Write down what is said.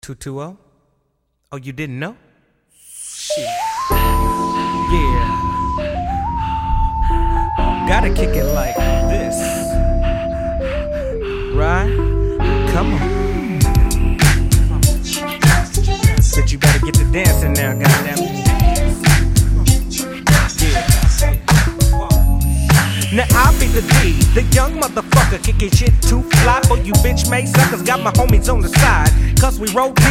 220? Oh, you didn't know? Shit. Yeah. Gotta kick it like this. Right? Come on. But you better get to dancing now, goddamn. Now I be the D, the young motherfucker kicking shit too fly for you bitch made suckers. Got my homies on the side, cause we roll